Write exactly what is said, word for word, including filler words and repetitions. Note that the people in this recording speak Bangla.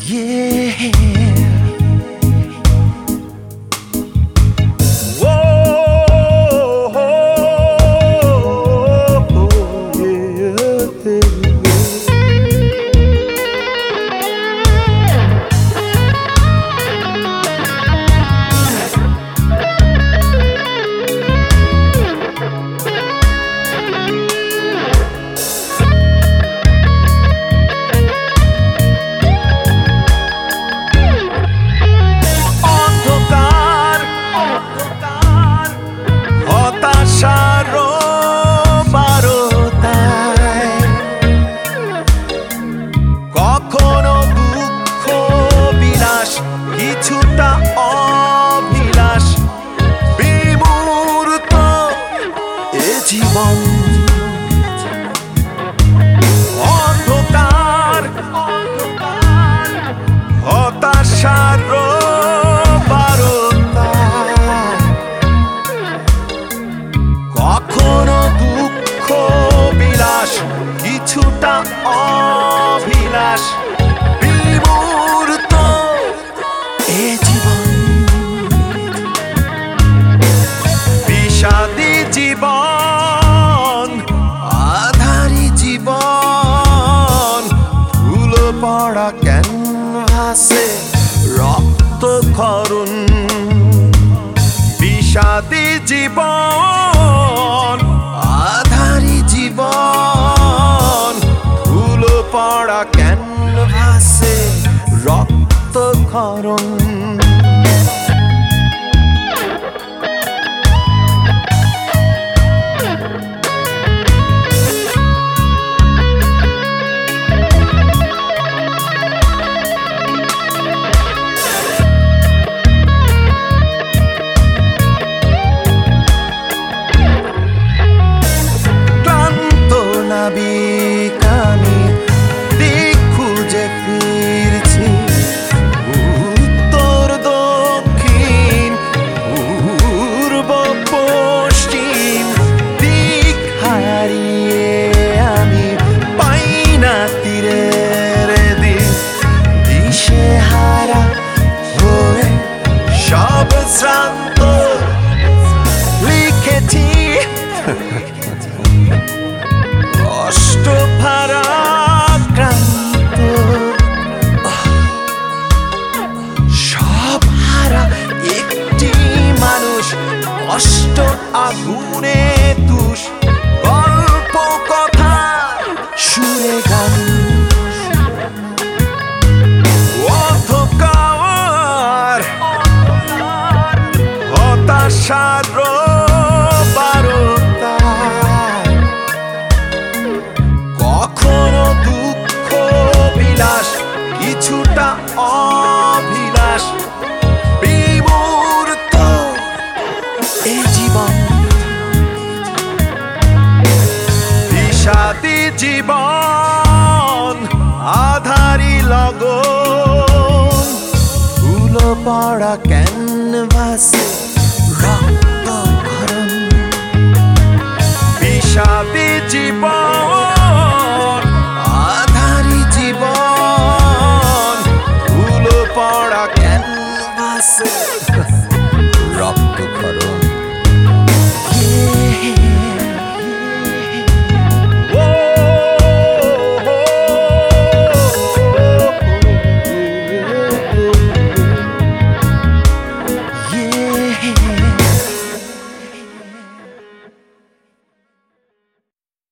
Yeah. কিছুটা অভিলাষ বিমূর্ত এ জীবন অন্ধকার হতাশার বারতা কখনো দুঃখ বিলাস কিছুটা অভিলাষ বিমূর্ত এ জীবন বিষাদী জীবন আধারী জীবন ধুলো পড়া ক্যানভাসে রক্তক্ষরণ বিষাদী জীবন আধারী জীবন ধুলো পড়া ক্যানভাসে রক্তক্ষরণ ক্লান্ত নাবিক আমি দিক খুঁজে ফিরছি উত্তর দক্ষিণ পূর্ব পশ্চিম দিক হারিয়ে আমি পাই না তীরের দিক দিশেহারা হয়ে সব শ্রান্ত লিখেছি কষ্ট ভারাক্রান্ত সব হারা একটি মানুষ কষ্ট আগুনে তুষ গল্প কথা সুরে গান অন্ধকার হতাশার বারতা কখনো দুঃখ বিলাস কিছুটা অভিলাষ বিমূর্ত এ জীবন বিষাদী জীবন আধারী লগন ধুলো পড়া ক্যানভাসে রক্তক্ষরণ বিষাদী জীবন